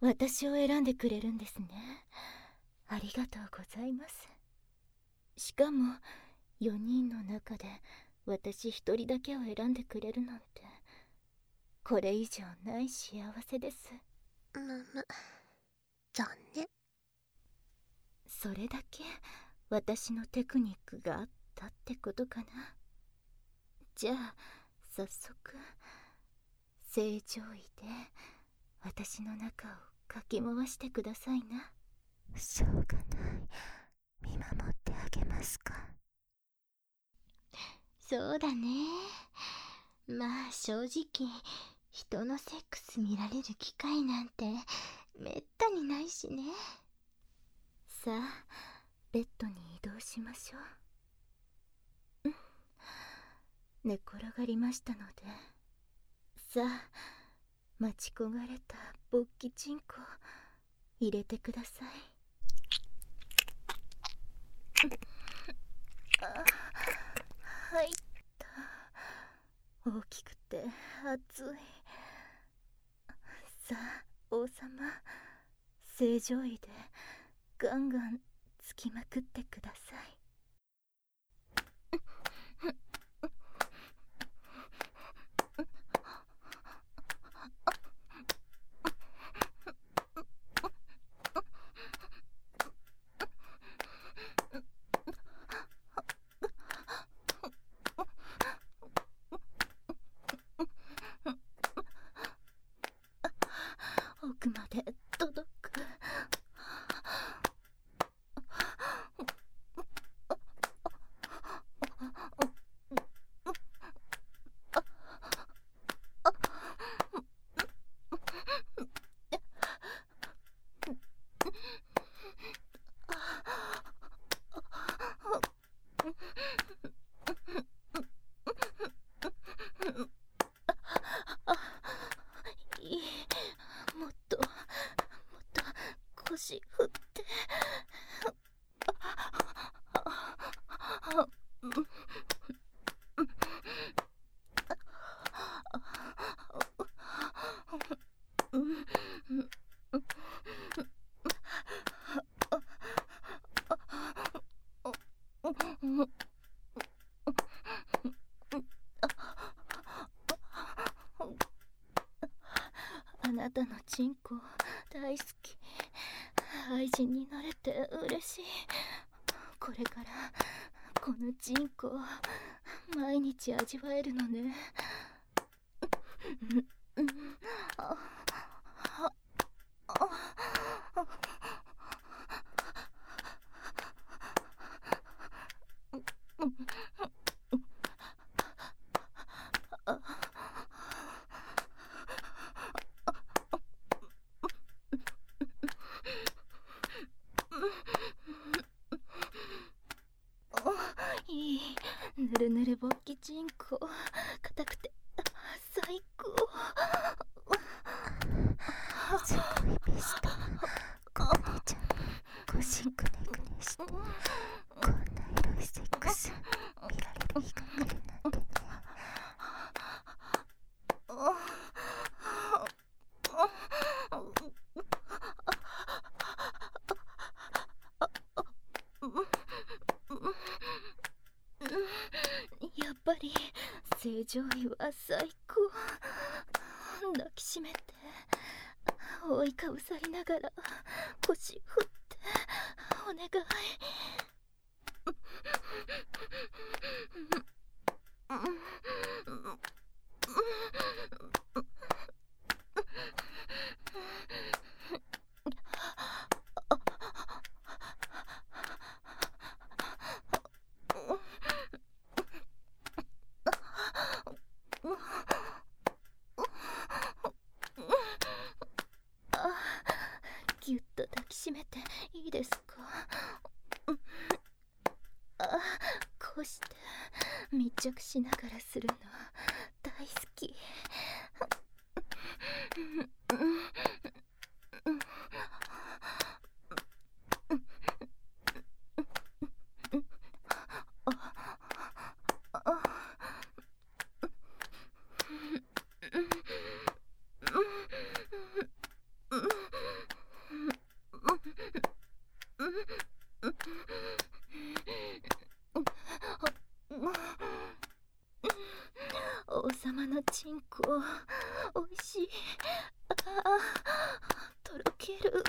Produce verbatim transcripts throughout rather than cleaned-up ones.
私を選んでくれるんですね。ありがとうございます。しかもよにんの中で私一人だけを選んでくれるなんて、これ以上ない幸せです。 むむ、残念。 それだけ私のテクニックがあったってことかな。じゃあ早速正常位で私の中をかき回してくださいな。 しょうがない、見守ってあげますか。 そうだね。まあ正直人のセックス見られる機会なんてめったにないしね。 さあベッドに移動しましょう。うん、寝転がりましたので、さあ待ち焦がれた勃起チンコ入れてください。あ、入った。大きくて熱い。さあ王様、正常位でガンガンつきまくってください。奥まで届く。いい、もっともっと腰振って。あなたのチンコ大好き。愛人になれて嬉しい。これからこのチンコ毎日味わえるのね。あああいい、ぬるぬる勃起チンコ、硬くて最高。 すごいベスト。こお姉ちゃんの腰くねくねして、こんなエロいセックス見られる日が来るなんてね。 やっぱり正常位は最高。抱きしめて覆いかぶさりながら腰振ってお願い。ぎゅっと抱きしめていいですか。あ、こうして密着しながらするの大好き。 こおいしい。ああ、とろける。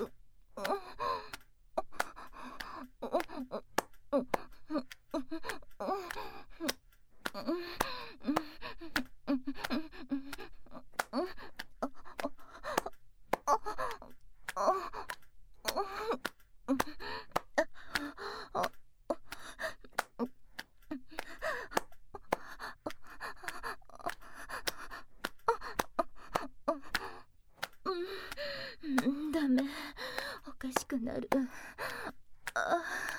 ダメ、おかしくなる。あ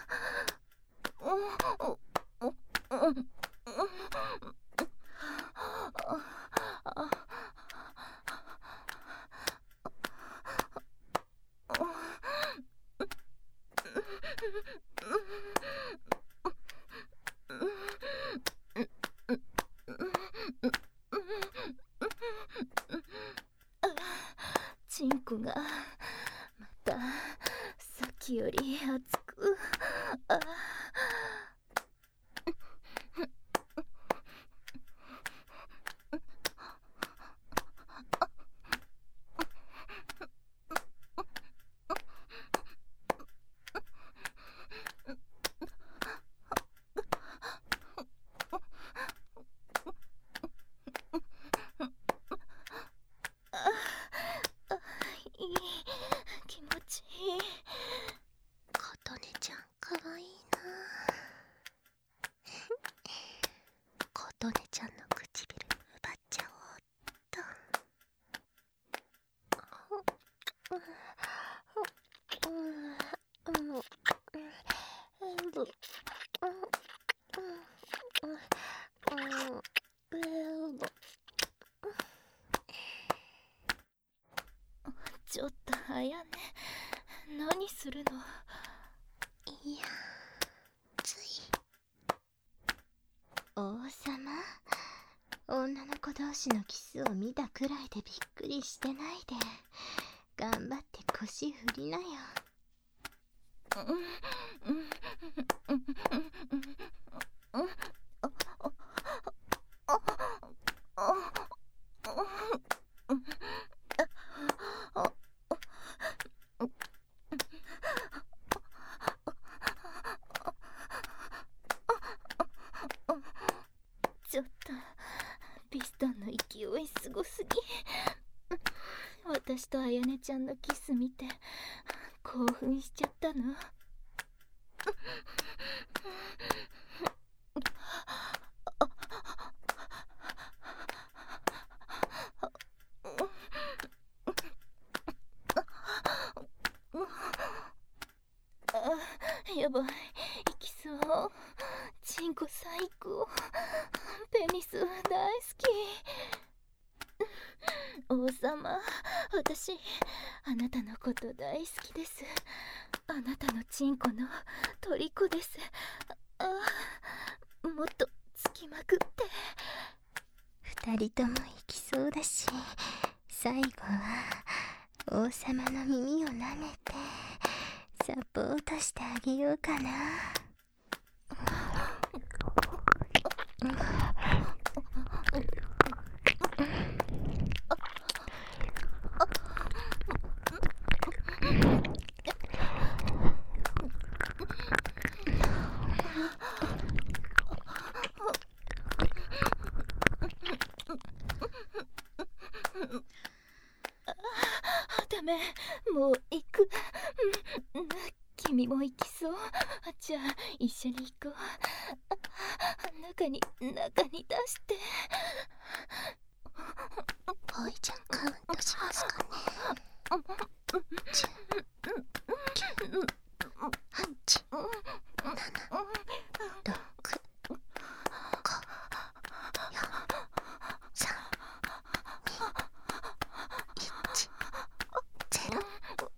チンコがまたさっきより熱く。あいい、気持ちいい。 琴音ちゃんかわいいな。琴音ちゃんの唇奪っちゃおうっと。 ちょっとあやね、何するの？ いや、つい。 王様、女の子同士のキスを見たくらいでびっくりしてないで、頑張って腰振りなよ。 ちょっとピストンの勢いすごすぎ。私とあやねちゃんのキス見て興奮しちゃったの。あ、やばい、いきそう。チンコ最高。ペニス大好き。王様、私あなたのこと大好きです。あなたのチンコの虜です。あ、もっとつきまくって。 二人とも行きそうだし、最後は王様の耳を舐めてサポートしてあげようかな。 ダメ、もう行く。うん、君も行きそう。じゃあ一緒に行こう。中に中に出して。 おいちゃんカウントしますかね。じゅう、きゅう、はち、なな、ろく、ご、よん、さん、に、いち、ゼロ。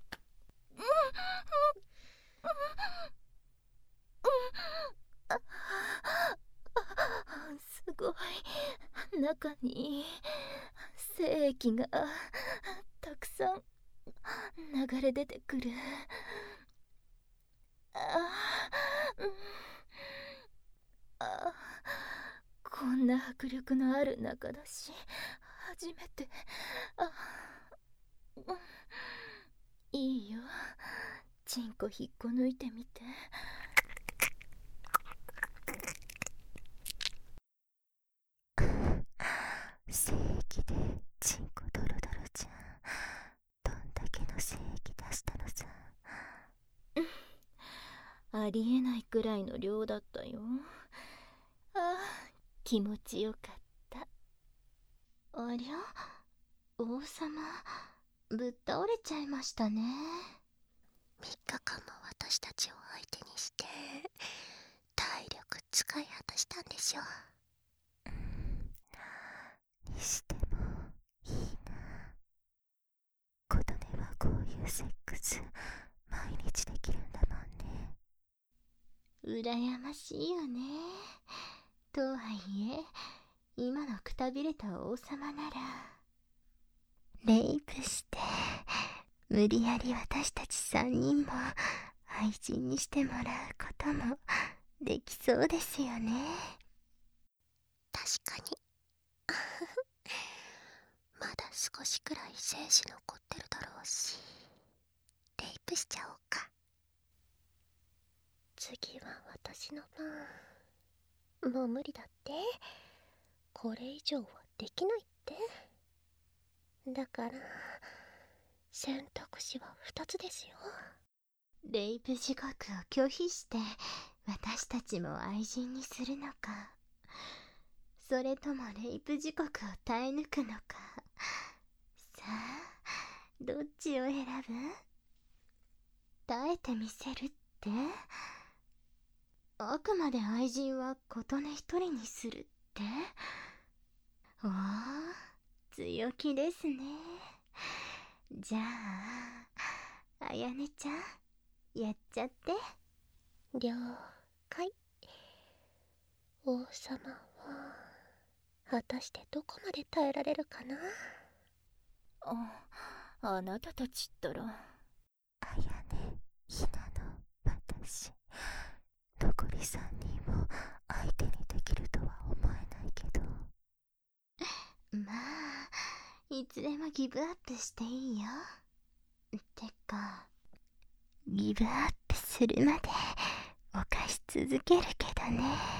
すごい、中に精液がたくさん流れ出てくる。あー、うん、あ、こんな迫力のある中だし初めて。あ、うん、いいよ。チンコ引っこ抜いてみて。 精液でチンコドロドロじゃん。どんだけの精液出したのさ。 ありえないくらいの量だったよ。ああ、気持ちよかった。 ありゃ、王様ぶっ倒れちゃいましたね。みっかかんも私たちを相手にして体力使い果たしたんでしょ。にしてもいいな。琴音はこういうセックス毎日できるんだもんね。羨ましいよね。とはいえ今のくたびれた王様ならレイプして無理やり私たちさんにんも愛人にしてもらうこともできそうですよね。確かにまだ少しくらい精子残ってるだろうし、レイプしちゃおうか。次は私の番。もう無理だって。これ以上はできないって。だから選択肢はふたつですよ。レイプ地獄を拒否して私たちも愛人にするのか、それともレイプ地獄を耐え抜くのか。さあどっちを選ぶ？耐えてみせるって？あくまで愛人は琴音一人にするって？おー、強気ですね。じゃああやねちゃんやっちゃって。了解。王様は果たしてどこまで耐えられるかな。 あ、あなたたちったら。 あやね、ひなの私、残りさんにんも相手にできるとは思えないけど。まあいつでもギブアップしていいよ。てかギブアップするまで犯し続けるけどね。